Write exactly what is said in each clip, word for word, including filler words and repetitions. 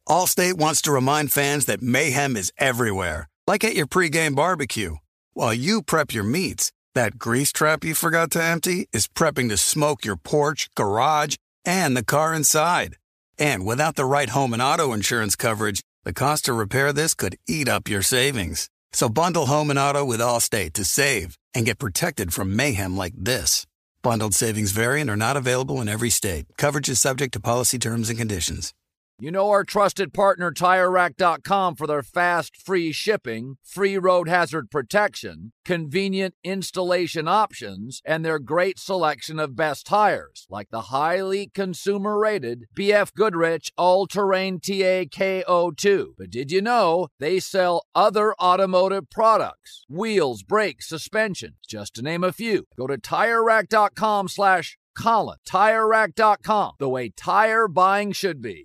Allstate wants to remind fans that mayhem is everywhere, like at your pregame barbecue. While you prep your meats, that grease trap you forgot to empty is prepping to smoke your porch, garage, and the car inside. And without the right home and auto insurance coverage, the cost to repair this could eat up your savings. So bundle home and auto with Allstate to save and get protected from mayhem like this. Bundled savings vary and are not available in every state. Coverage is subject to policy terms and conditions. You know our trusted partner Tire Rack dot com for their fast, free shipping, free road hazard protection, convenient installation options, and their great selection of best tires, like the highly consumer-rated B F Goodrich All-Terrain T A K O two. But did you know they sell other automotive products? Wheels, brakes, suspension, just to name a few. Go to Tire Rack dot com slash Colin. Tire Rack dot com, the way tire buying should be.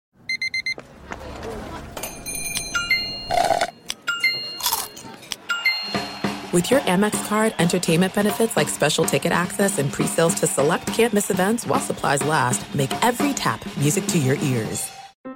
With your Amex card, entertainment benefits like special ticket access and pre-sales to select can't-miss events while supplies last make every tap music to your ears.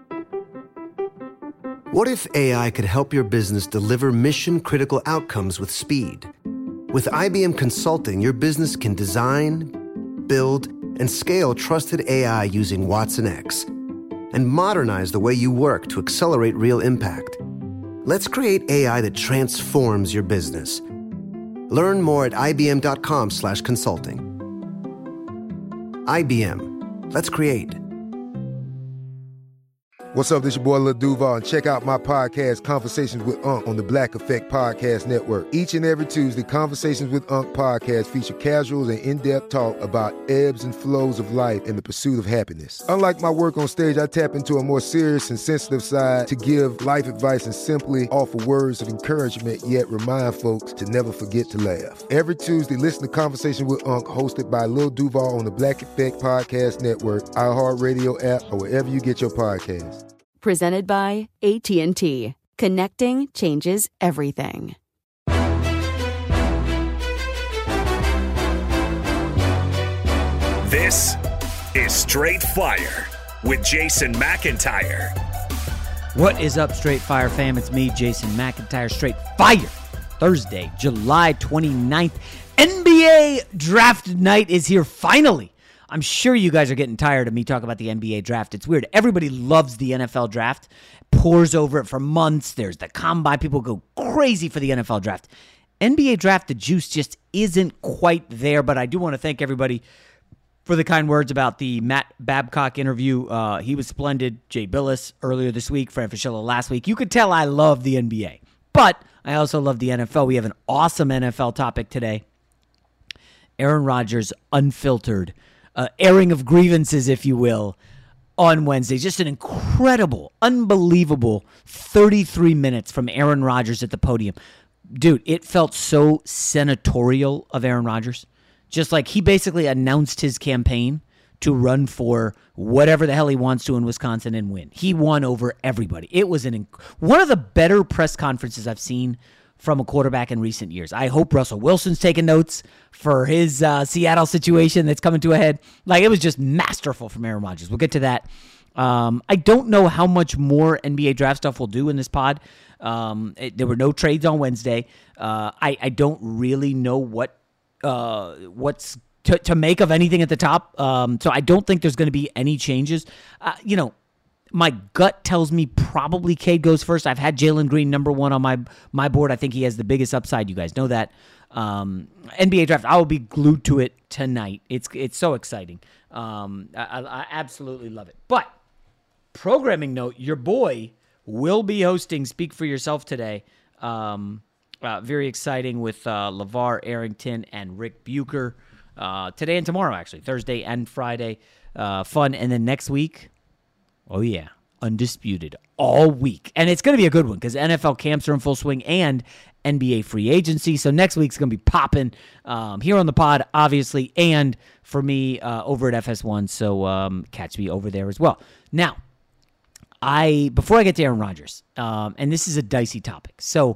What if A I could help your business deliver mission-critical outcomes with speed? With I B M Consulting, your business can design, build, and scale trusted A I using Watson X and modernize the way you work to accelerate real impact. Let's create A I that transforms your business. Learn more at ibm.com slash consulting. I B M. Let's create. What's up, this your boy Lil Duval, and check out my podcast, Conversations with Unc, on the Black Effect Podcast Network. Each and every Tuesday, Conversations with Unc podcast feature casuals and in-depth talk about ebbs and flows of life and the pursuit of happiness. Unlike my work on stage, I tap into a more serious and sensitive side to give life advice and simply offer words of encouragement, yet remind folks to never forget to laugh. Every Tuesday, listen to Conversation with Unc, hosted by Lil Duval on the Black Effect Podcast Network, iHeartRadio app, or wherever you get your podcasts. Presented by A T and T. Connecting changes everything. This is Straight Fire with Jason McIntyre. What is up, Straight Fire fam? It's me, Jason McIntyre. Straight Fire. Thursday, July twenty-ninth. N B A Draft Night is here finally. I'm sure you guys are getting tired of me talking about the N B A draft. It's weird. Everybody loves the N F L draft, pours over it for months. There's the combine. People go crazy for the N F L draft. N B A draft, the juice just isn't quite there, but I do want to thank everybody for the kind words about the Matt Babcock interview. Uh, he was splendid. Jay Billis earlier this week, Fran Fraschilla last week. You could tell I love the N B A, but I also love the N F L. We have an awesome N F L topic today. Aaron Rodgers, unfiltered. Uh, airing of grievances, if you will, on Wednesday. Just an incredible, unbelievable thirty-three minutes from Aaron Rodgers at the podium. Dude, it felt so senatorial of Aaron Rodgers. Just like he basically announced his campaign to run for whatever the hell he wants to in Wisconsin and win. He won over everybody. It was an inc- one of the better press conferences I've seen from a quarterback in recent years. I hope Russell Wilson's taking notes for his uh, Seattle situation that's coming to a head. Like, it was just masterful from Aaron Rodgers. We'll get to that. Um, I don't know how much more N B A draft stuff we'll do in this pod. Um, it, there were no trades on Wednesday. Uh, I, I don't really know what uh, what's to, to make of anything at the top. Um, so I don't think there's going to be any changes. Uh, you know, my gut tells me probably Cade goes first. I've had Jalen Green number one on my my board. I think he has the biggest upside. You guys know that. Um, N B A draft, I will be glued to it tonight. It's it's so exciting. Um, I, I absolutely love it. But programming note, your boy will be hosting Speak for Yourself today. Um, uh, very exciting with uh, LeVar Arrington and Rick Bucher. Uh, today and tomorrow, actually. Thursday and Friday. Uh, fun. And then next week, oh, yeah, Undisputed all week. And it's going to be a good one because N F L camps are in full swing and N B A free agency. So next week's going to be popping um, here on the pod, obviously, and for me uh, over at F S one. So um, catch me over there as well. Now, I before I get to Aaron Rodgers, um, and this is a dicey topic. So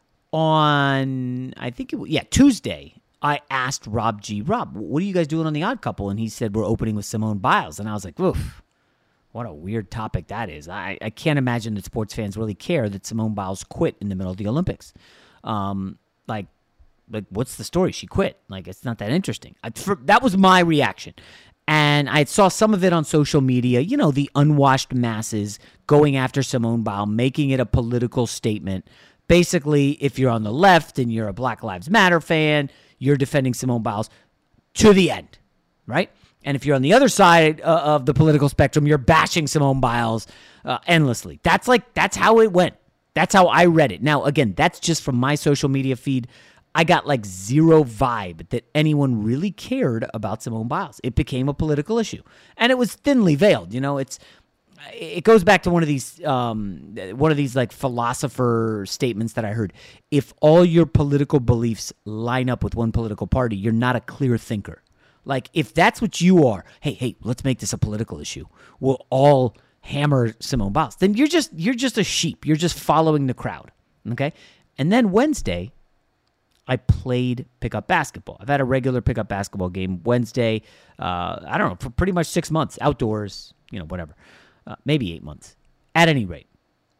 on, I think, it, yeah, Tuesday, I asked Rob G, Rob, what are you guys doing on The Odd Couple? And he said, we're opening with Simone Biles. And I was like, oof. What a weird topic that is. I, I can't imagine that sports fans really care that Simone Biles quit in the middle of the Olympics. Um, like, like what's the story? She quit. Like, it's not that interesting. I, for, that was my reaction. And I saw some of it on social media, you know, the unwashed masses going after Simone Biles, making it a political statement. Basically, if you're on the left and you're a Black Lives Matter fan, you're defending Simone Biles to the end, right? And if you're on the other side uh, of the political spectrum, you're bashing Simone Biles uh, endlessly. That's like, that's how it went. That's how I read it. Now, again, that's just from my social media feed. I got like zero vibe that anyone really cared about Simone Biles. It became a political issue, and it was thinly veiled. You know, it's it goes back to one of these um, one of these like philosopher statements that I heard. If all your political beliefs line up with one political party, you're not a clear thinker. Like, if that's what you are, hey, hey, let's make this a political issue. We'll all hammer Simone Biles. Then you're just you're just a sheep. You're just following the crowd. Okay, and then Wednesday, I played pickup basketball. I've had a regular pickup basketball game Wednesday, uh, I don't know, for pretty much six months, outdoors, you know, whatever, uh, maybe eight months. At any rate,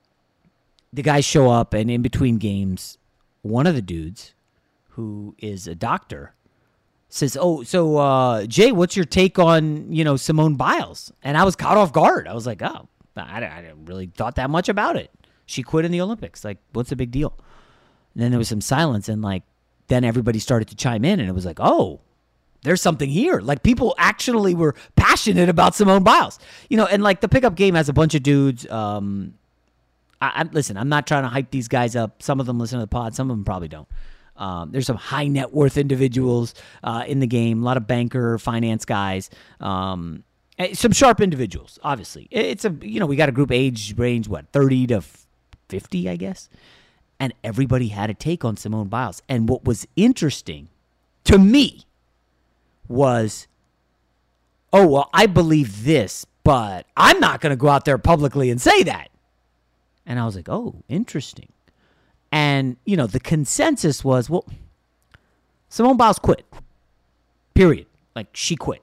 the guys show up, and in between games, one of the dudes, who is a doctor, says, oh, so, uh, Jay, what's your take on, you know, Simone Biles? And I was caught off guard. I was like, oh, I, I didn't really thought that much about it. She quit in the Olympics. Like, what's the big deal? And then there was some silence, and, like, then everybody started to chime in, and it was like, oh, there's something here. Like, people actually were passionate about Simone Biles. You know, and, like, the pickup game has a bunch of dudes. Um, I, I Listen, I'm not trying to hype these guys up. Some of them listen to the pod. Some of them probably don't. Um, there's some high net worth individuals uh, in the game, a lot of banker, finance guys, um, some sharp individuals, obviously. It's a, you know, we got a group age range, what, thirty to fifty, I guess? And everybody had a take on Simone Biles. And what was interesting to me was, oh, well, I believe this, but I'm not going to go out there publicly and say that. And I was like, oh, interesting. And, you know, the consensus was, well, Simone Biles quit. Period. Like, she quit.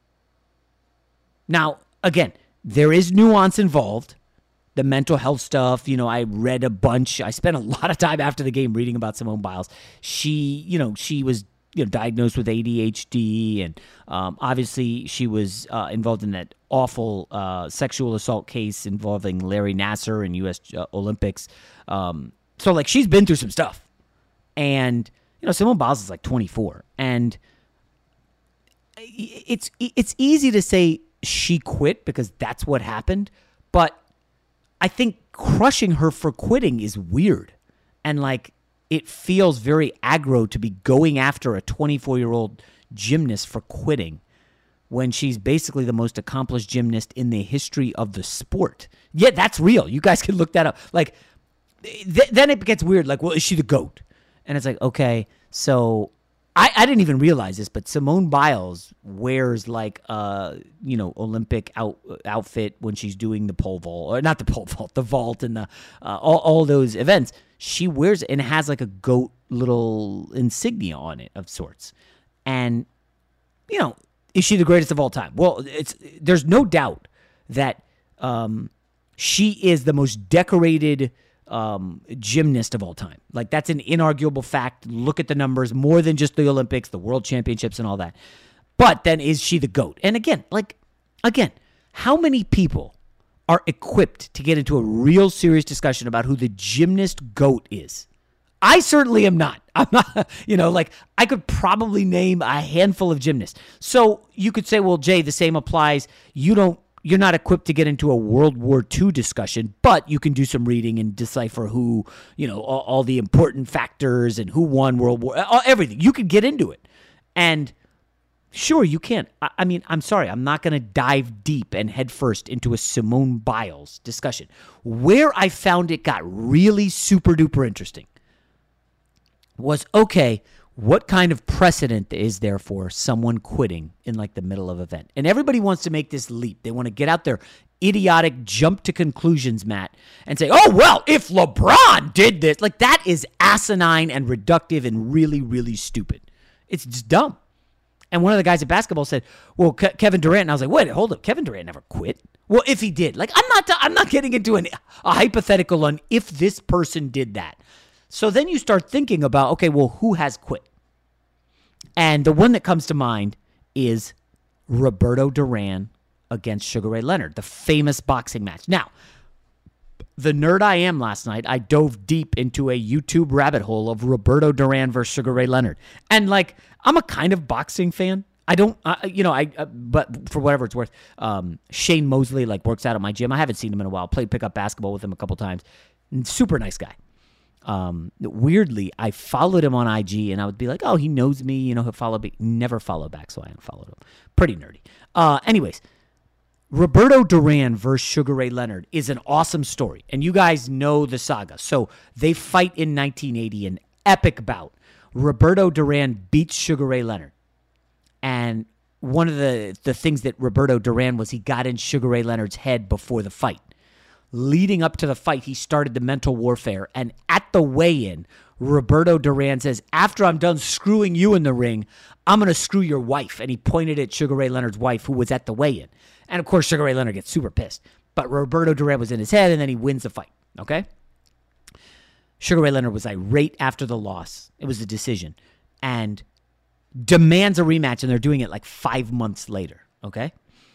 Now, again, there is nuance involved. The mental health stuff, you know, I read a bunch. I spent a lot of time after the game reading about Simone Biles. She, you know, she was, you know, diagnosed with A D H D, and um, obviously she was uh, involved in that awful uh, sexual assault case involving Larry Nassar in U S uh, Olympics. Um, so, like, she's been through some stuff. And, you know, Simone Biles is like twenty-four. And it's it's easy to say she quit because that's what happened. But I think crushing her for quitting is weird. And, like, it feels very aggro to be going after a twenty-four-year-old gymnast for quitting when she's basically the most accomplished gymnast in the history of the sport. Yeah, that's real. You guys can look that up. Like, th- then it gets weird. Like, well, is she the GOAT? And it's like, okay, so I, I didn't even realize this, but Simone Biles wears like a, you know, Olympic out, outfit when she's doing the pole vault, or not the pole vault, the vault and the uh, all, all those events. She wears it and it has like a GOAT little insignia on it of sorts. And, you know, is she the greatest of all time? Well, it's there's no doubt that um, she is the most decorated Um, gymnast of all time. Like, that's an inarguable fact. Look at the numbers, more than just the Olympics, the World Championships and all that. But then, is she the GOAT? And again, like, again, how many people are equipped to get into a real serious discussion about who the gymnast GOAT is? I certainly am not. I'm not, you know, like, I could probably name a handful of gymnasts. So you could say, well, Jay, the same applies. You don't You're not equipped to get into a World War Two discussion, but you can do some reading and decipher who, you know, all, all the important factors and who won World War, everything. You can get into it. And sure, you can. I, I mean, I'm sorry. I'm not going to dive deep and head first into a Simone Biles discussion. Where I found it got really super duper interesting was, okay, what kind of precedent is there for someone quitting in like the middle of an event? And everybody wants to make this leap. They want to get out their idiotic jump to conclusions, Matt, and say, oh, well, if LeBron did this, like, that is asinine and reductive and really, really stupid. It's just dumb. And one of the guys at basketball said, well, Ke- Kevin Durant. And I was like, wait, hold up. Kevin Durant never quit. Well, if he did, like, I'm not, I'm not getting into an, a hypothetical on if this person did that. So then you start thinking about, okay, well, who has quit? And the one that comes to mind is Roberto Duran against Sugar Ray Leonard, the famous boxing match. Now, the nerd I am last night, I dove deep into a YouTube rabbit hole of Roberto Duran versus Sugar Ray Leonard. And, like, I'm a kind of boxing fan. I don't, uh, you know, I, uh, but for whatever it's worth, um, Shane Mosley, like, works out at my gym. I haven't seen him in a while. Played pickup basketball with him a couple times. Super nice guy. Um, weirdly, I followed him on I G, and I would be like, oh, he knows me, you know, he'll follow me. Never follow back, so I unfollowed him. Pretty nerdy. Uh, anyways, Roberto Duran versus Sugar Ray Leonard is an awesome story, and you guys know the saga. So they fight in nineteen eighty, an epic bout. Roberto Duran beats Sugar Ray Leonard, and one of the, the things that Roberto Duran was he got in Sugar Ray Leonard's head before the fight. Leading up to the fight, he started the mental warfare, and at the weigh-in, Roberto Duran says, after I'm done screwing you in the ring, I'm going to screw your wife, and he pointed at Sugar Ray Leonard's wife, who was at the weigh-in. And, of course, Sugar Ray Leonard gets super pissed, but Roberto Duran was in his head, and then he wins the fight, okay? Sugar Ray Leonard was irate after the loss. It was a decision, and demands a rematch, and they're doing it like five months later, okay?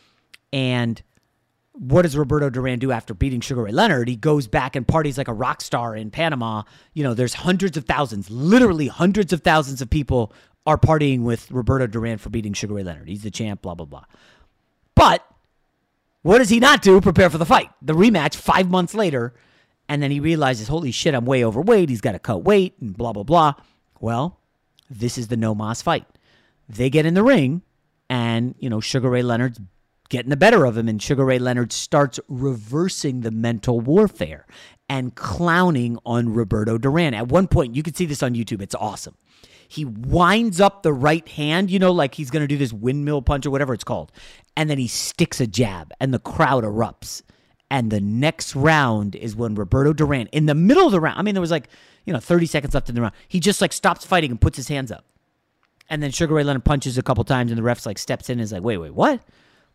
And what does Roberto Duran do after beating Sugar Ray Leonard? He goes back and parties like a rock star in Panama. You know, there's hundreds of thousands, literally hundreds of thousands of people are partying with Roberto Duran for beating Sugar Ray Leonard. He's the champ, blah, blah, blah. But what does he not do? Prepare for the fight. The rematch five months later, and then he realizes, holy shit, I'm way overweight. He's got to cut weight and blah, blah, blah. Well, this is the no mas fight. They get in the ring, and, you know, Sugar Ray Leonard's getting the better of him, and Sugar Ray Leonard starts reversing the mental warfare and clowning on Roberto Duran. At one point, you can see this on YouTube. It's awesome. He winds up the right hand, you know, like he's going to do this windmill punch or whatever it's called, and then he sticks a jab, and the crowd erupts. And the next round is when Roberto Duran, in the middle of the round, I mean, there was like, you know, thirty seconds left in the round, he just like stops fighting and puts his hands up. And then Sugar Ray Leonard punches a couple times, and the ref's like steps in and is like, wait, wait, what?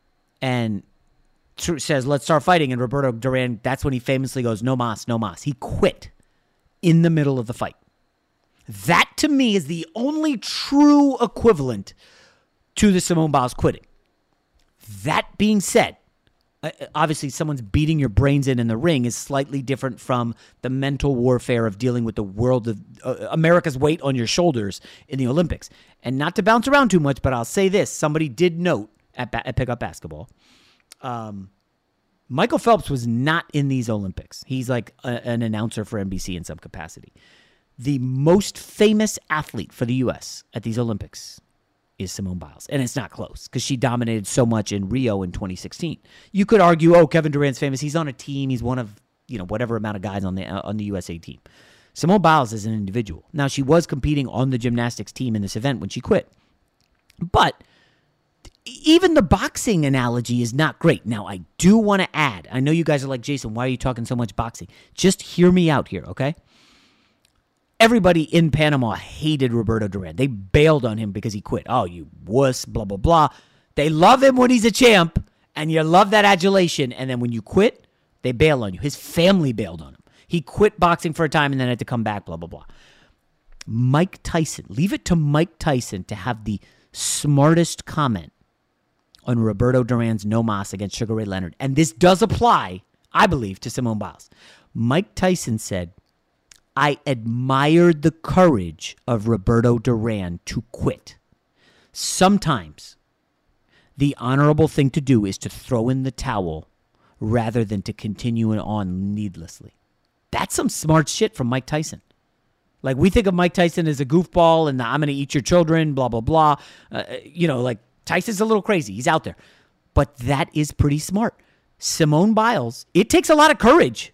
And says, let's start fighting. And Roberto Duran, that's when he famously goes, no mas, no mas. He quit in the middle of the fight. That, to me, is the only true equivalent to the Simone Biles quitting. That being said, obviously someone's beating your brains in in the ring is slightly different from the mental warfare of dealing with the world of uh, America's weight on your shoulders in the Olympics. And not to bounce around too much, but I'll say this. Somebody did note at, ba- at Pickup Basketball, um, Michael Phelps was not in these Olympics. He's like a, an announcer for N B C in some capacity. The most famous athlete for the U S at these Olympics is Simone Biles. And it's not close because she dominated so much in Rio in twenty sixteen. You could argue, oh, Kevin Durant's famous. He's on a team. He's one of, you know, whatever amount of guys on the uh, on the U S A team. Simone Biles is an individual. Now, she was competing on the gymnastics team in this event when she quit. But even the boxing analogy is not great. Now, I do want to add, I know you guys are like, Jason, why are you talking so much boxing? Just hear me out here, okay? Everybody in Panama hated Roberto Duran. They bailed on him because he quit. Oh, you wuss, blah, blah, blah. They love him when he's a champ, and you love that adulation. And then when you quit, they bail on you. His family bailed on him. He quit boxing for a time and then had to come back, blah, blah, blah. Mike Tyson. Leave it to Mike Tyson to have the smartest comment on Roberto Duran's no mas against Sugar Ray Leonard. And this does apply, I believe, to Simone Biles. Mike Tyson said, I admired the courage of Roberto Duran to quit. Sometimes the honorable thing to do is to throw in the towel rather than to continue on needlessly. That's some smart shit from Mike Tyson. Like, we think of Mike Tyson as a goofball and the, I'm going to eat your children, blah, blah, blah. Uh, you know, like, Tyson's a little crazy. He's out there. But that is pretty smart. Simone Biles, it takes a lot of courage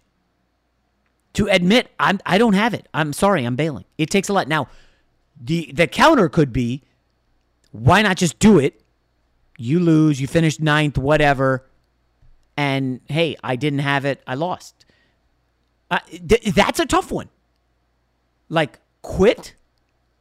to admit, I'm, I don't have it. I'm sorry, I'm bailing. It takes a lot. Now, the, the counter could be, why not just do it? You lose, you finished ninth, whatever. And, hey, I didn't have it. I lost. Uh, th- that's a tough one. Like, quit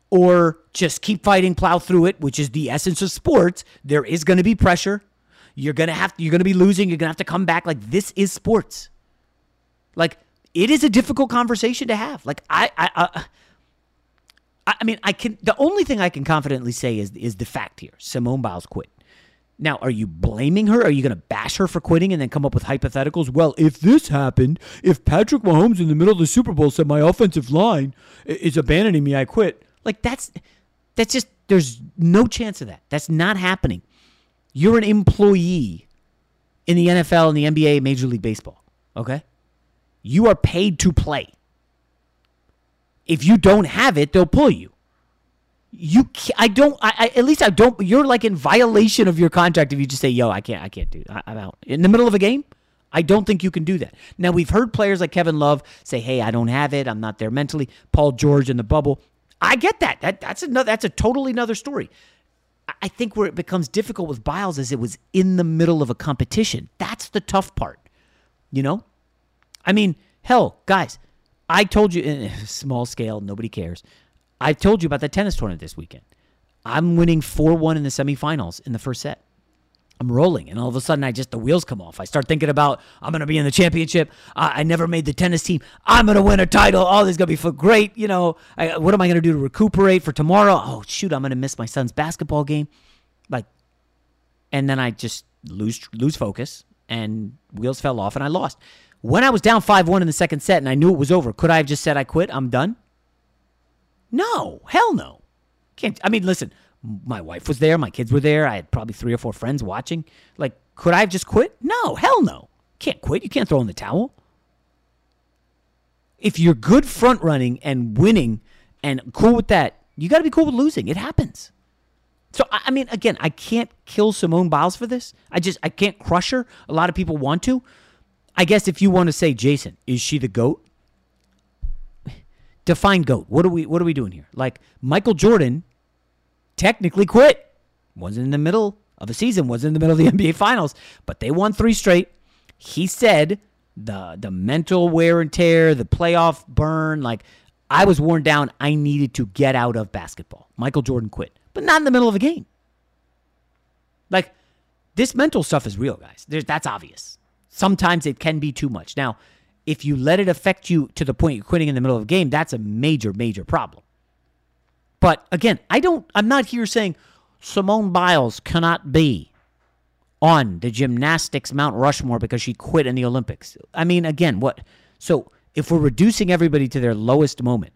or just keep fighting, plow through it, which is the essence of sports. There is going to be pressure. You're going to have you're going to be losing. You're going to have to come back. Like, this is sports. Like, it is a difficult conversation to have. Like, I I I, I mean, I can the only thing I can confidently say is is the fact here. Simone Biles quit. Now, are you blaming her? Are you going to bash her for quitting and then come up with hypotheticals? Well, if this happened, if Patrick Mahomes in the middle of the Super Bowl said my offensive line is abandoning me, I quit. Like, that's that's just, there's no chance of that. That's not happening. You're an employee in the N F L and the N B A, Major League Baseball, okay? You are paid to play. If you don't have it, they'll pull you. You, can't, I don't. I, I at least I don't. You're like in violation of your contract if you just say, "Yo, I can't. I can't do. I, I'm out." In the middle of a game, I don't think you can do that. Now, we've heard players like Kevin Love say, "Hey, I don't have it. I'm not there mentally." Paul George in the bubble. I get that. That that's another. That's a totally another story. I, I think where it becomes difficult with Biles is it was in the middle of a competition. That's the tough part. You know, I mean, hell, guys, I told you in small scale, nobody cares. I told you about the tennis tournament this weekend. I'm winning four one in the semifinals in the first set. I'm rolling, and all of a sudden, I just the wheels come off. I start thinking about, I'm going to be in the championship. Uh, I never made the tennis team. I'm going to win a title. Oh, this is going to be for great. You know, I, what am I going to do to recuperate for tomorrow? Oh, shoot, I'm going to miss my son's basketball game. Like, and then I just lose lose focus, and wheels fell off, and I lost. When I was down five one in the second set, and I knew it was over, could I have just said I quit? I'm done? No, hell no. Can't. I mean, listen, my wife was there. My kids were there. I had probably three or four friends watching. Like, could I have just quit? No, hell no. Can't quit. You can't throw in the towel. If you're good front running and winning and cool with that, you got to be cool with losing. It happens. So, I mean, again, I can't kill Simone Biles for this. I just, I can't crush her. A lot of people want to. I guess if you want to say, Jason, is she the GOAT? Define GOAT. What are we what are we doing here? Like, Michael Jordan technically quit. Wasn't in the middle of a season, wasn't in the middle of the N B A Finals, but they won three straight. He said the the mental wear and tear, the playoff burn, like, I was worn down. I needed to get out of basketball. Michael Jordan quit, but not in the middle of a game. Like, this mental stuff is real, guys. There's, that's obvious. Sometimes it can be too much. Now, if you let it affect you to the point you're quitting in the middle of a game, that's a major, major problem. But again, I don't, I'm not here saying Simone Biles cannot be on the gymnastics Mount Rushmore because she quit in the Olympics. I mean, again, what? So if we're reducing everybody to their lowest moment,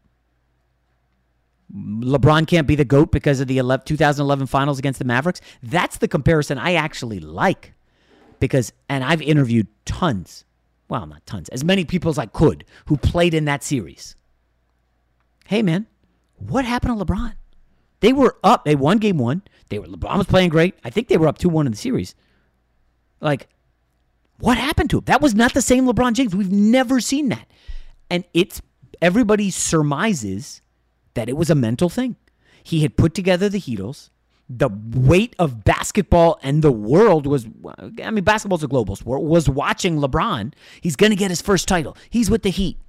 LeBron can't be the GOAT because of the two thousand eleven finals against the Mavericks. That's the comparison I actually like because, and I've interviewed tons Well, not tons. As many people as I could who played in that series. Hey, man, what happened to LeBron? They were up. They won game one. They were LeBron was playing great. I think they were up two one in the series. Like, what happened to him? That was not the same LeBron James. We've never seen that. And it's everybody surmises that it was a mental thing. He had put together the Heatles. The weight of basketball and the world was, I mean, basketball's a global sport, was watching LeBron. He's going to get his first title. He's with the Heat.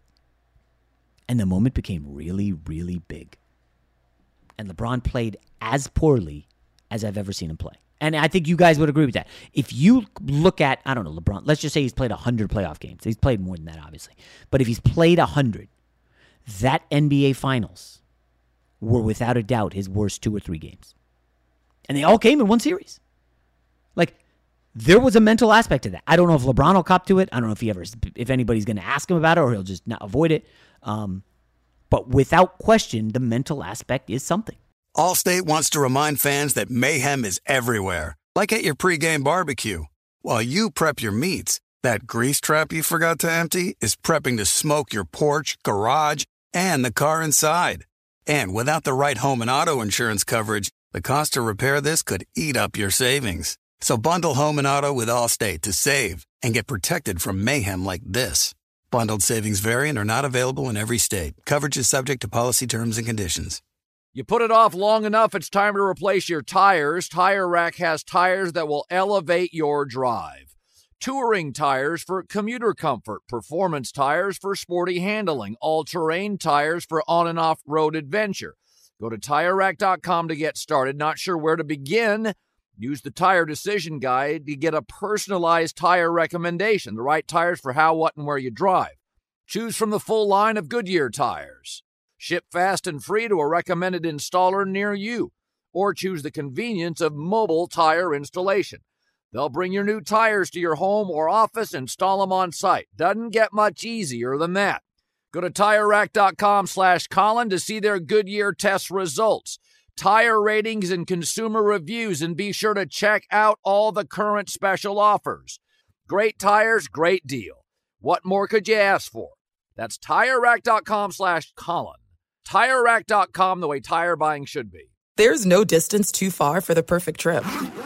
And the moment became really, really big. And LeBron played as poorly as I've ever seen him play. And I think you guys would agree with that. If you look at, I don't know, LeBron, let's just say he's played one hundred playoff games. He's played more than that, obviously. But if he's played one hundred, that N B A Finals were without a doubt his worst two or three games. And they all came in one series. Like, there was a mental aspect to that. I don't know if LeBron will cop to it. I don't know if he ever, if anybody's going to ask him about it or he'll just not avoid it. Um, but without question, the mental aspect is something. Allstate wants to remind fans that mayhem is everywhere, like at your pregame barbecue. While you prep your meats, that grease trap you forgot to empty is prepping to smoke your porch, garage, and the car inside. And without the right home and auto insurance coverage, the cost to repair this could eat up your savings. So bundle home and auto with Allstate to save and get protected from mayhem like this. Bundled savings vary and are not available in every state. Coverage is subject to policy terms and conditions. You put it off long enough, it's time to replace your tires. Tire Rack has tires that will elevate your drive. Touring tires for commuter comfort, performance tires for sporty handling, all-terrain tires for on and off-road adventure. Go to Tire Rack dot com to get started. Not sure where to begin? Use the Tire Decision Guide to get a personalized tire recommendation, the right tires for how, what, and where you drive. Choose from the full line of Goodyear tires. Ship fast and free to a recommended installer near you. Or choose the convenience of mobile tire installation. They'll bring your new tires to your home or office and install them on site. Doesn't get much easier than that. Go to Tire Rack dot com slash Colin to see their Goodyear test results, tire ratings, and consumer reviews, and be sure to check out all the current special offers. Great tires, great deal. What more could you ask for? That's Tire Rack dot com slash Colin. Tire Rack dot com, the way tire buying should be. There's no distance too far for the perfect trip.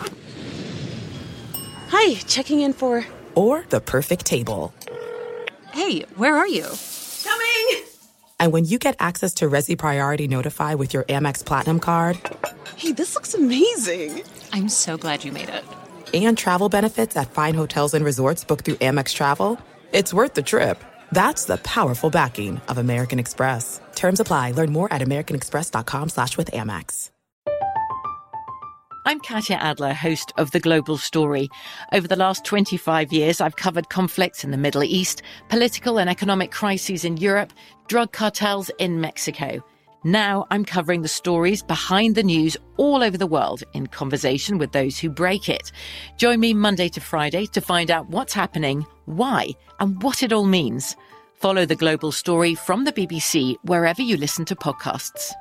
Hi, checking in for... Or the perfect table. Hey, where are you? Coming! And when you get access to Resi Priority Notify with your Amex Platinum card... Hey, this looks amazing! I'm so glad you made it. And travel benefits at fine hotels and resorts booked through Amex Travel, it's worth the trip. That's the powerful backing of American Express. Terms apply. Learn more at americanexpress.com slash with Amex. I'm Katya Adler, host of The Global Story. Over the last twenty-five years, I've covered conflicts in the Middle East, political and economic crises in Europe, drug cartels in Mexico. Now I'm covering the stories behind the news all over the world in conversation with those who break it. Join me Monday to Friday to find out what's happening, why, and what it all means. Follow The Global Story from the B B C wherever you listen to podcasts.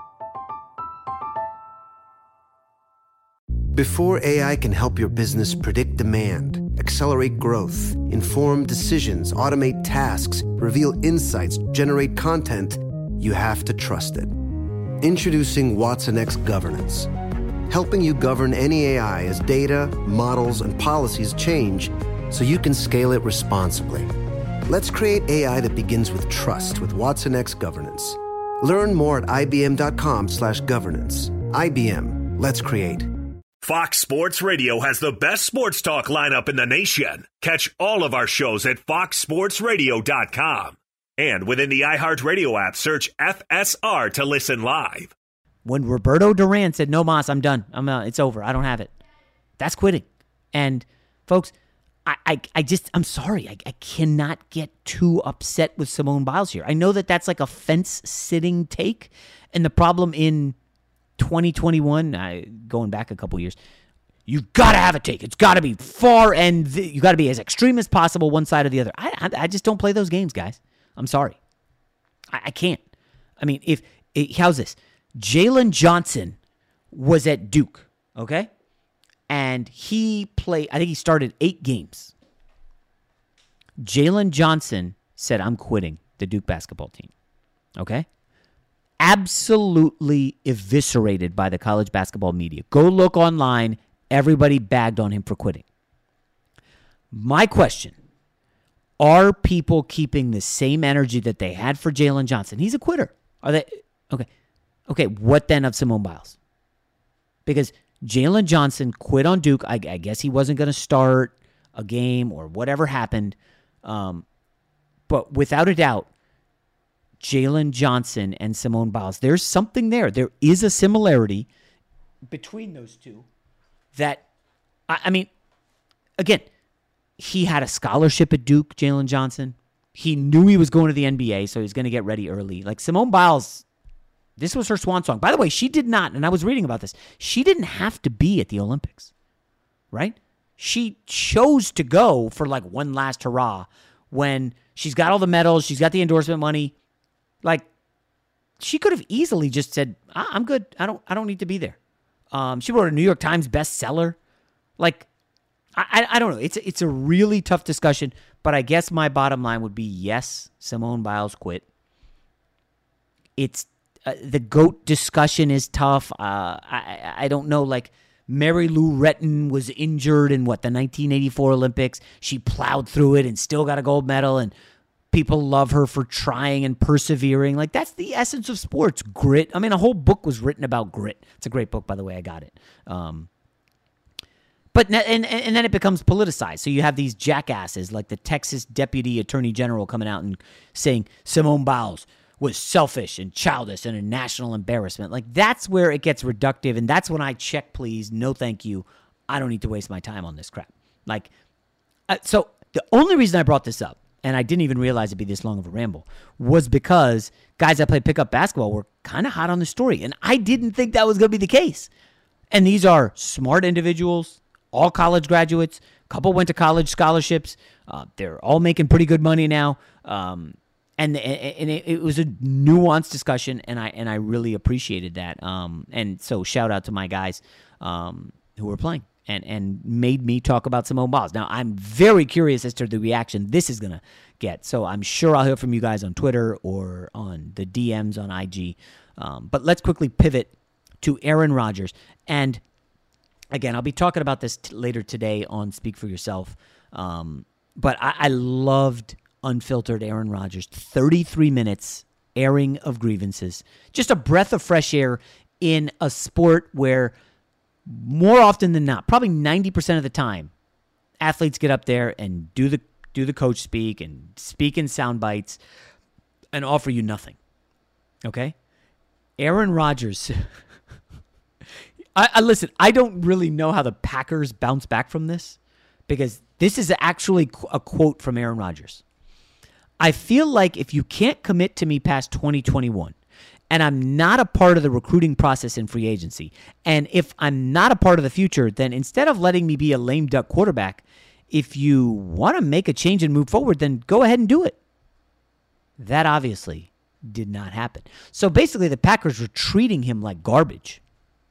Before A I can help your business predict demand, accelerate growth, inform decisions, automate tasks, reveal insights, generate content, you have to trust it. Introducing Watson X Governance, helping you govern any A I as data, models, and policies change so you can scale it responsibly. Let's create A I that begins with trust with Watson X Governance. Learn more at ibm.com slash governance. I B M, let's create. Fox Sports Radio has the best sports talk lineup in the nation. Catch all of our shows at fox sports radio dot com. And within the iHeartRadio app, search F S R to listen live. When Roberto Duran said, "No, Mas, I'm done. I'm uh, it's over. I don't have it." That's quitting. And folks, I, I, I just, I'm sorry. I, I cannot get too upset with Simone Biles here. I know that that's like a fence-sitting take. And the problem in twenty twenty-one, uh, going back a couple years, you've got to have a take. It's got to be far and th- you got to be as extreme as possible, one side or the other. I, I, I just don't play those games, guys. I'm sorry. I, I can't. I mean, if, if how's this? Jalen Johnson was at Duke, okay? And he played, I think he started eight games. Jalen Johnson said, "I'm quitting the Duke basketball team." Okay? Absolutely eviscerated by the college basketball media. Go look online. Everybody bagged on him for quitting. My question, are people keeping the same energy that they had for Jalen Johnson? He's a quitter. Are they? Okay. Okay, what then of Simone Biles? Because Jalen Johnson quit on Duke. I, I guess he wasn't going to start a game or whatever happened. Um, but without a doubt, Jalen Johnson and Simone Biles, there's something there. There is a similarity between those two that, I, I mean, again, he had a scholarship at Duke, Jalen Johnson. He knew he was going to the N B A, so he was going to get ready early. Like Simone Biles, this was her swan song. By the way, she did not, and I was reading about this, she didn't have to be at the Olympics, right? She chose to go for like one last hurrah when she's got all the medals, she's got the endorsement money. Like, she could have easily just said, I'm good. I don't I don't need to be there. Um, she wrote a New York Times bestseller. Like, I, I don't know. It's, it's a really tough discussion, but I guess my bottom line would be yes, Simone Biles quit. It's uh, the GOAT discussion is tough. Uh, I, I don't know, like, Mary Lou Retton was injured in, what, the nineteen eighty-four Olympics. She plowed through it and still got a gold medal, and people love her for trying and persevering. Like, that's the essence of sports, grit. I mean, a whole book was written about grit. It's a great book, by the way. I got it. Um, but and, and then it becomes politicized. So you have these jackasses like the Texas Deputy Attorney General coming out and saying, Simone Biles, was selfish and childish and a national embarrassment. Like, that's where it gets reductive, and that's when I check, please, no thank you. I don't need to waste my time on this crap. Like, uh, so the only reason I brought this up, and I didn't even realize it'd be this long of a ramble, was because guys that play pickup basketball were kind of hot on the story, and I didn't think that was going to be the case. And these are smart individuals, all college graduates, a couple went to college scholarships. Uh, they're all making pretty good money now. Um, and and it, it was a nuanced discussion, and I and I really appreciated that. Um, and so shout out to my guys um, who were playing and, and made me talk about Simone Biles. Now, I'm very curious as to the reaction this is going to get. So I'm sure I'll hear from you guys on Twitter or on the D Ms on I G. Um, but let's quickly pivot to Aaron Rodgers. And again, I'll be talking about this t- later today on Speak for Yourself. Um, but I, I loved unfiltered Aaron Rodgers. thirty-three minutes airing of grievances. Just a breath of fresh air in a sport where more often than not, probably ninety percent of the time, athletes get up there and do the do the coach speak and speak in sound bites and offer you nothing. Okay? Aaron Rodgers... I, I listen, I don't really know how the Packers bounce back from this because this is actually a quote from Aaron Rodgers. I feel like if you can't commit to me past twenty twenty-one and I'm not a part of the recruiting process in free agency, and if I'm not a part of the future, then instead of letting me be a lame duck quarterback, if you want to make a change and move forward, then go ahead and do it. That obviously did not happen. So basically the Packers were treating him like garbage.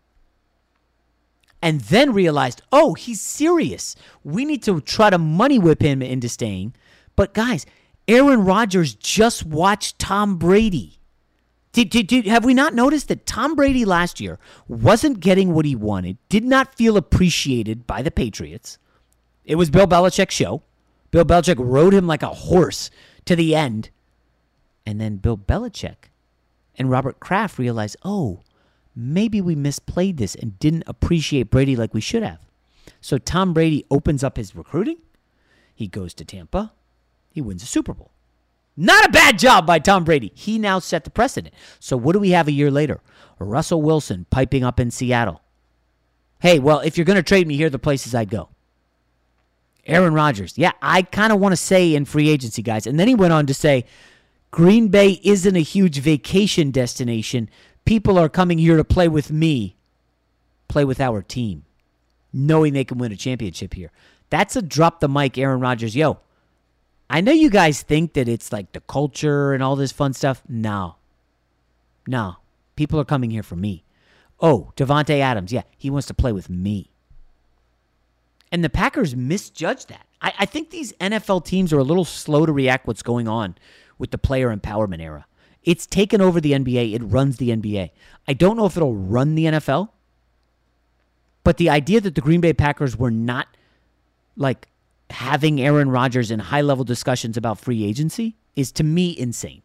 And then realized, oh, he's serious. We need to try to money whip him into staying. But guys, Aaron Rodgers just watched Tom Brady. Did, did, did, have we not noticed that Tom Brady last year wasn't getting what he wanted, did not feel appreciated by the Patriots? It was Bill Belichick's show. Bill Belichick rode him like a horse to the end. And then Bill Belichick and Robert Kraft realized, oh, maybe we misplayed this and didn't appreciate Brady like we should have. So Tom Brady opens up his recruiting. He goes to Tampa. He wins a Super Bowl. Not a bad job by Tom Brady. He now set the precedent. So what do we have a year later? Russell Wilson piping up in Seattle. Hey, well, if you're going to trade me, here are the places I'd go. Aaron Rodgers. Yeah, I kind of want to say in free agency, guys. And then he went on to say, Green Bay isn't a huge vacation destination. People are coming here to play with me, play with our team, knowing they can win a championship here. That's a drop the mic, Aaron Rodgers. Yo, I know you guys think that it's like the culture and all this fun stuff. No. No. People are coming here for me. Oh, Devontae Adams. Yeah, he wants to play with me. And the Packers misjudged that. I, I think these N F L teams are a little slow to react what's going on with the player empowerment era. It's taken over the N B A. It runs the N B A. I don't know if it'll run the N F L, but the idea that the Green Bay Packers were not like having Aaron Rodgers in high-level discussions about free agency is, to me, insane.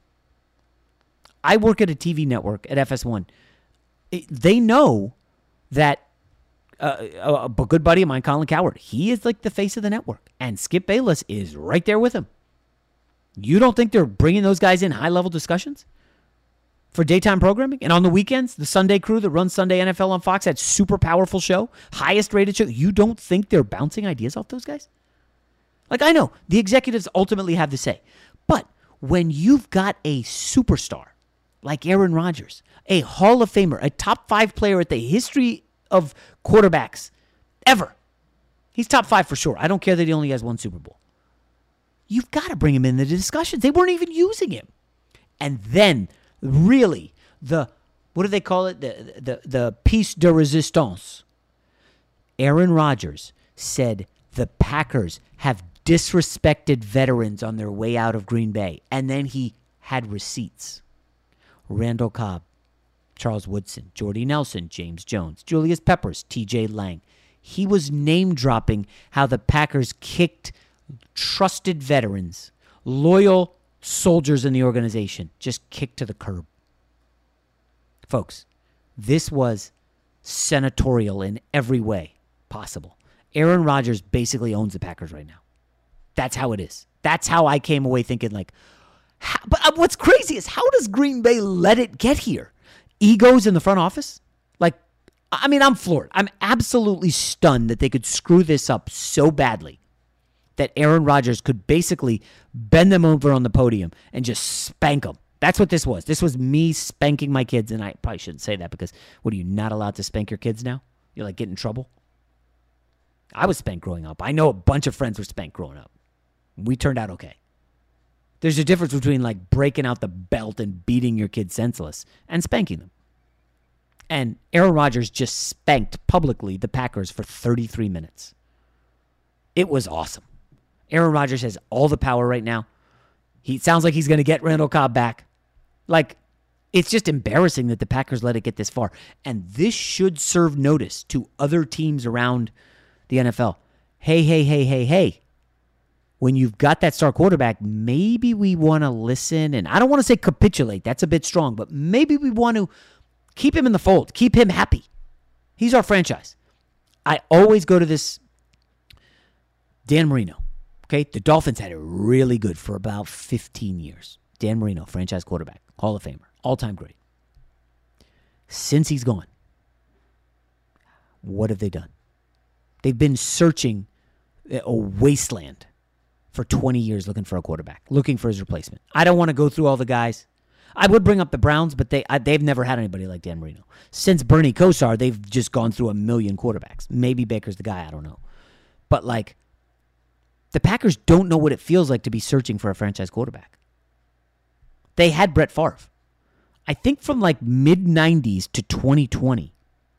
I work at a T V network at F S one. It, they know that uh, a, a good buddy of mine, Colin Cowherd, he is like the face of the network, and Skip Bayless is right there with him. You don't think they're bringing those guys in high-level discussions for daytime programming? And on the weekends, the Sunday crew that runs Sunday N F L on Fox, that super powerful show, highest-rated show, you don't think they're bouncing ideas off those guys? Like, I know, the executives ultimately have the say. But when you've got a superstar like Aaron Rodgers, a Hall of Famer, a top five player at the history of quarterbacks ever, he's top five for sure. I don't care that he only has one Super Bowl. You've got to bring him in the discussions. They weren't even using him. And then, really, the, what do they call it? The, the, the piece de resistance. Aaron Rodgers said the Packers have disrespected veterans on their way out of Green Bay. And then he had receipts. Randall Cobb, Charles Woodson, Jordy Nelson, James Jones, Julius Peppers, T J Lang. He was name-dropping how the Packers kicked trusted veterans, loyal soldiers in the organization, just kicked to the curb. Folks, this was senatorial in every way possible. Aaron Rodgers basically owns the Packers right now. That's how it is. That's how I came away thinking, like, How, but what's crazy is how does Green Bay let it get here? Egos in the front office? Like, I mean, I'm floored. I'm absolutely stunned that they could screw this up so badly that Aaron Rodgers could basically bend them over on the podium and just spank them. That's what this was. This was me spanking my kids, and I probably shouldn't say that because what, are you not allowed to spank your kids now? You like get in trouble? I was spanked growing up. I know a bunch of friends were spanked growing up. We turned out okay. There's a difference between like breaking out the belt and beating your kid senseless and spanking them. And Aaron Rodgers just spanked publicly the Packers for thirty-three minutes. It was awesome. Aaron Rodgers has all the power right now. He sounds like he's going to get Randall Cobb back. Like, it's just embarrassing that the Packers let it get this far. And this should serve notice to other teams around the N F L. Hey, hey, hey, hey, hey. When you've got that star quarterback, maybe we want to listen. And I don't want to say capitulate. That's a bit strong. But maybe we want to keep him in the fold. Keep him happy. He's our franchise. I always go to this. Dan Marino. Okay, the Dolphins had it really good for about fifteen years. Dan Marino, franchise quarterback, Hall of Famer, all-time great. Since he's gone, what have they done? They've been searching a wasteland for twenty years looking for a quarterback, looking for his replacement. I don't want to go through all the guys. I would bring up the Browns, but they, I, they've never had anybody like Dan Marino. Since Bernie Kosar, they've just gone through a million quarterbacks. Maybe Baker's the guy, I don't know. But like, the Packers don't know what it feels like to be searching for a franchise quarterback. They had Brett Favre. I think from like mid nineties to twenty twenty,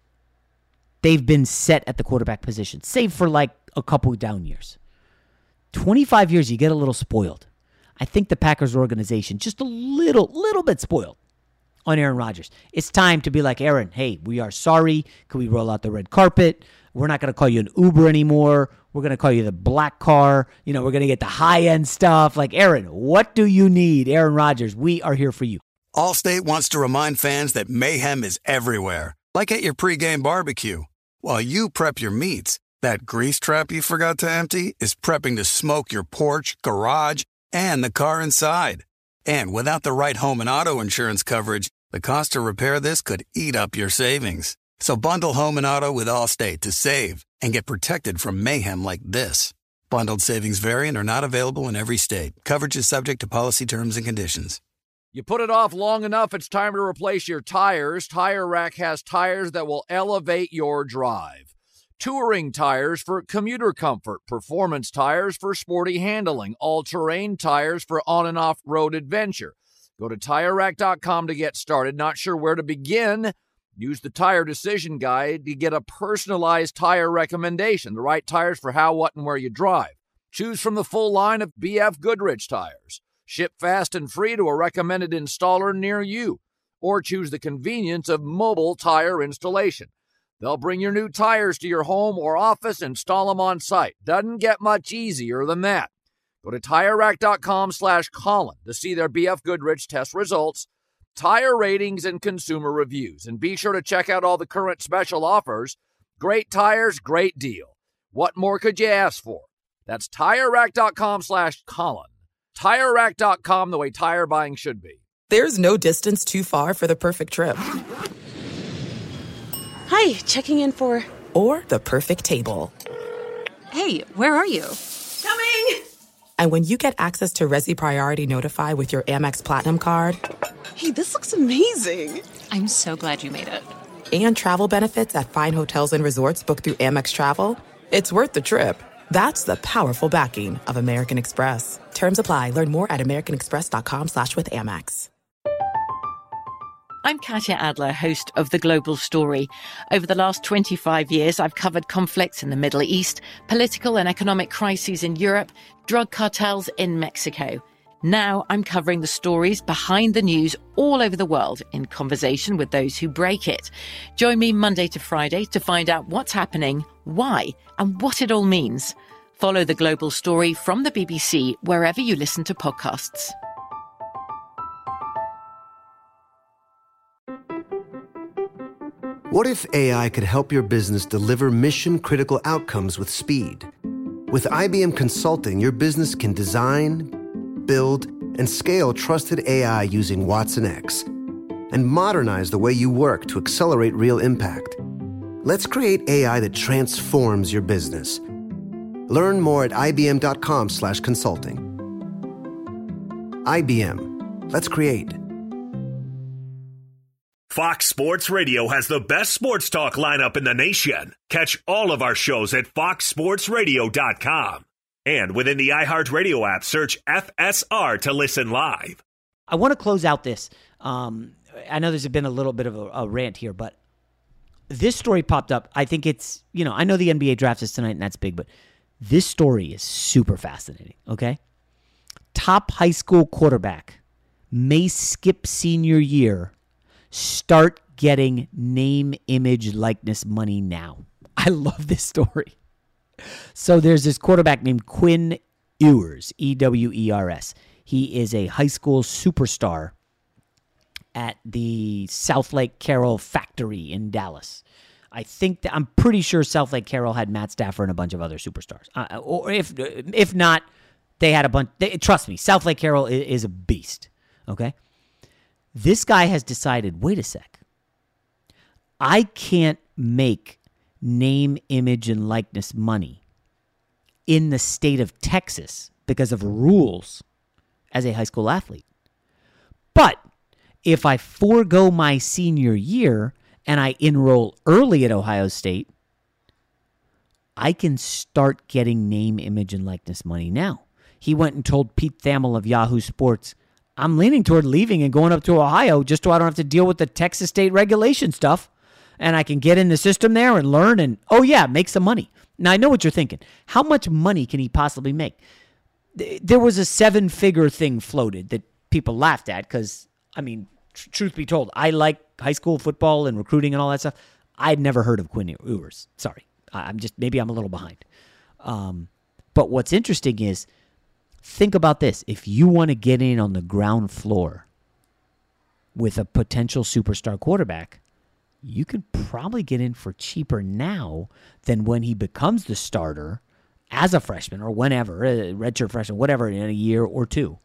they've been set at the quarterback position, save for like a couple down years. twenty-five years, you get a little spoiled. I think the Packers organization just a little, little bit spoiled on Aaron Rodgers. It's time to be like, Aaron, hey, we are sorry. Can we roll out the red carpet? We're not going to call you an Uber anymore. We're going to call you the black car. You know, we're going to get the high-end stuff. Like, Aaron, what do you need? Aaron Rodgers, we are here for you. Allstate wants to remind fans that mayhem is everywhere, like at your pregame barbecue. While you prep your meats, that grease trap you forgot to empty is prepping to smoke your porch, garage, and the car inside. And without the right home and auto insurance coverage, the cost to repair this could eat up your savings. So bundle home and auto with Allstate to save and get protected from mayhem like this. Bundled savings variant are not available in every state. Coverage is subject to policy terms and conditions. You put it off long enough, it's time to replace your tires. Tire Rack has tires that will elevate your drive. Touring tires for commuter comfort, performance tires for sporty handling, all-terrain tires for on- and off-road adventure. Go to Tire Rack dot com to get started. Not sure where to begin? Use the Tire Decision Guide to get a personalized tire recommendation, the right tires for how, what, and where you drive. Choose from the full line of B F Goodrich tires. Ship fast and free to a recommended installer near you. Or choose the convenience of mobile tire installation. They'll bring your new tires to your home or office and install them on site. Doesn't get much easier than that. Go to Tire Rack dot com slash Colin to see their B F Goodrich test results, tire ratings, and consumer reviews. And be sure to check out all the current special offers. Great tires, great deal. What more could you ask for? That's Tire Rack dot com slash Colin. Tire Rack dot com, the way tire buying should be. There's no distance too far for the perfect trip. Hi, checking in for... Or the perfect table. Hey, where are you? Coming! And when you get access to Resi Priority Notify with your Amex Platinum card... Hey, this looks amazing! I'm so glad you made it. And travel benefits at fine hotels and resorts booked through Amex Travel, it's worth the trip. That's the powerful backing of American Express. Terms apply. Learn more at americanexpress.com slash with Amex. I'm Katya Adler, host of The Global Story. Over the last twenty-five years, I've covered conflicts in the Middle East, political and economic crises in Europe, drug cartels in Mexico. Now I'm covering the stories behind the news all over the world in conversation with those who break it. Join me Monday to Friday to find out what's happening, why, and what it all means. Follow The Global Story from the B B C wherever you listen to podcasts. What if A I could help your business deliver mission-critical outcomes with speed? With I B M Consulting, your business can design, build, and scale trusted A I using Watson X. And modernize the way you work to accelerate real impact. Let's create A I that transforms your business. Learn more at ibm.com slash consulting. I B M. Let's create. Fox Sports Radio has the best sports talk lineup in the nation. Catch all of our shows at fox sports radio dot com. And within the iHeartRadio app, search F S R to listen live. I want to close out this. Um, I know there's been a little bit of a, a rant here, but this story popped up. I think it's, you know, I know the N B A draft is tonight and that's big, but this story is super fascinating, okay? Top high school quarterback may skip senior year, start getting name, image, likeness money now. I love this story. So there's this quarterback named Quinn Ewers, E W E R S. He is a high school superstar at the South Lake Carroll factory in Dallas. I think that, I'm pretty sure South Lake Carroll had Matt Stafford and a bunch of other superstars. Uh, or if if not, they had a bunch. They, trust me, South Lake Carroll is, is a beast. Okay, this guy has decided. Wait a sec. I can't make name, image, and likeness money in the state of Texas because of rules as a high school athlete. But if I forego my senior year and I enroll early at Ohio State, I can start getting name, image, and likeness money now. He went and told Pete Thamel of Yahoo Sports, I'm leaning toward leaving and going up to Ohio just so I don't have to deal with the Texas state regulation stuff. And I can get in the system there and learn and, oh yeah, make some money. Now, I know what you're thinking. How much money can he possibly make? There was a seven-figure thing floated that people laughed at because, I mean, tr- truth be told, I like high school football and recruiting and all that stuff. I'd never heard of Quinn Ewers. Sorry. I'm just, maybe I'm a little behind. Um, but what's interesting is, think about this. If you want to get in on the ground floor with a potential superstar quarterback, you can probably get in for cheaper now than when he becomes the starter as a freshman or whenever, a redshirt freshman, whatever, in a year or two.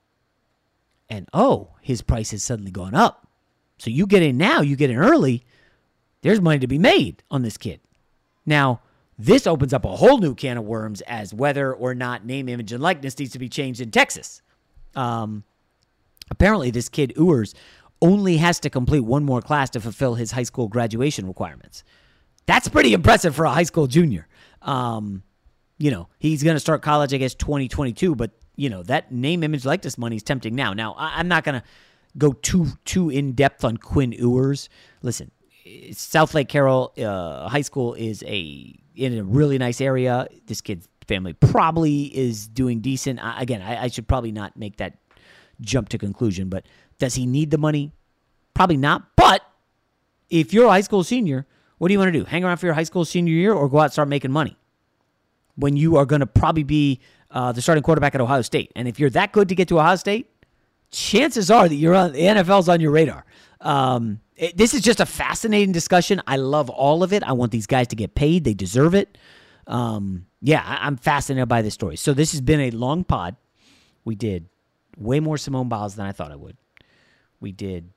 And, oh, his price has suddenly gone up. So you get in now, you get in early, there's money to be made on this kid. Now, this opens up a whole new can of worms as whether or not name, image, and likeness needs to be changed in Texas. Um, apparently, this kid, Ewers, only has to complete one more class to fulfill his high school graduation requirements. That's pretty impressive for a high school junior. Um, you know, he's going to start college, I guess, twenty twenty-two, but, you know, that name, image, likeness money is tempting now. Now, I- I'm not going to go too too in-depth on Quinn Ewers. Listen, South Lake Carroll uh, High School is a in a really nice area. This kid's family probably is doing decent. I, again, I, I should probably not make that jump to conclusion, but does he need the money? Probably not. But if you're a high school senior, what do you want to do? Hang around for your high school senior year or go out and start making money when you are going to probably be uh, the starting quarterback at Ohio State? And if you're that good to get to Ohio State, chances are that you're on the N F L's on your radar. Um, it, this is just a fascinating discussion. I love all of it. I want these guys to get paid. They deserve it. Um, yeah, I, I'm fascinated by this story. So this has been a long pod. We did way more Simone Biles than I thought I would. We did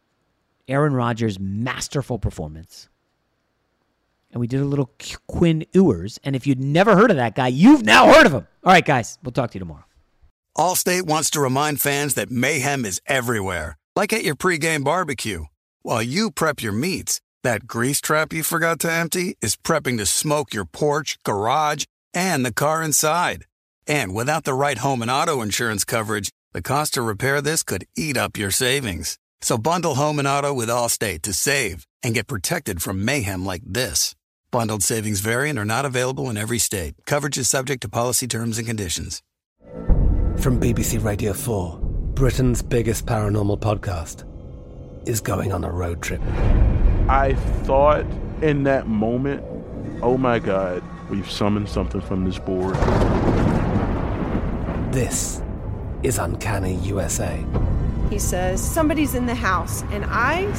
Aaron Rodgers' masterful performance. And we did a little Quinn Ewers. And if you'd never heard of that guy, you've now heard of him. All right, guys, we'll talk to you tomorrow. Allstate wants to remind fans that mayhem is everywhere, like at your pregame barbecue. While you prep your meats, that grease trap you forgot to empty is prepping to smoke your porch, garage, and the car inside. And without the right home and auto insurance coverage, the cost to repair this could eat up your savings. So bundle home and auto with Allstate to save and get protected from mayhem like this. Bundled savings vary and are not available in every state. Coverage is subject to policy terms and conditions. From B B C Radio four, Britain's biggest paranormal podcast is going on a road trip. I thought in that moment, oh my God, we've summoned something from this board. This is Uncanny U S A. He says, somebody's in the house, and I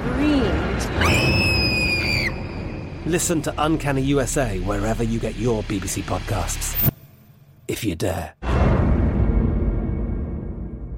screamed. Listen to Uncanny U S A wherever you get your B B C podcasts, if you dare.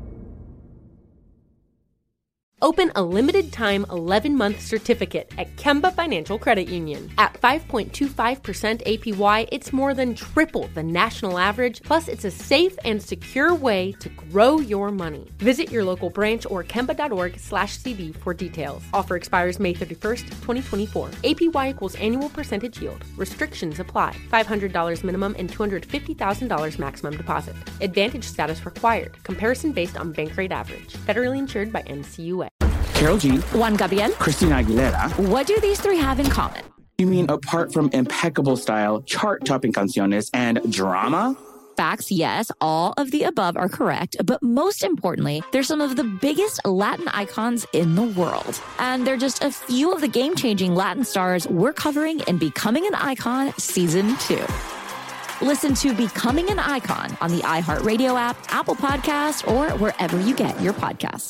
Open a limited-time eleven-month certificate at Kemba Financial Credit Union. At five point two five percent A P Y, it's more than triple the national average, plus it's a safe and secure way to grow your money. Visit your local branch or kemba.org slash CD for details. Offer expires May thirty-first, twenty twenty-four. A P Y equals annual percentage yield. Restrictions apply. five hundred dollars minimum and two hundred fifty thousand dollars maximum deposit. Advantage status required. Comparison based on bank rate average. Federally insured by N C U A. Karol G, Juan Gabriel, Christina Aguilera. What do these three have in common? You mean apart from impeccable style, chart-topping canciones, and drama? Facts, yes, all of the above are correct, but most importantly, they're some of the biggest Latin icons in the world. And they're just a few of the game-changing Latin stars we're covering in Becoming an Icon Season two. Listen to Becoming an Icon on the iHeartRadio app, Apple Podcasts, or wherever you get your podcasts.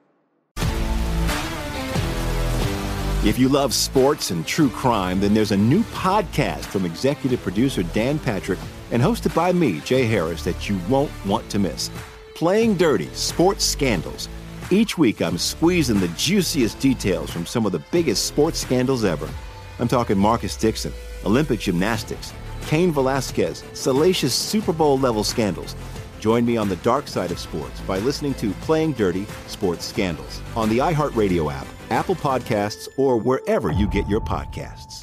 If you love sports and true crime, then there's a new podcast from executive producer Dan Patrick and hosted by me, Jay Harris, that you won't want to miss. Playing Dirty: Sports Scandals. Each week, I'm squeezing the juiciest details from some of the biggest sports scandals ever. I'm talking Marcus Dixon, Olympic gymnastics, Cain Velasquez, salacious Super Bowl-level scandals. Join me on the dark side of sports by listening to Playing Dirty: Sports Scandals on the iHeartRadio app, Apple Podcasts, or wherever you get your podcasts.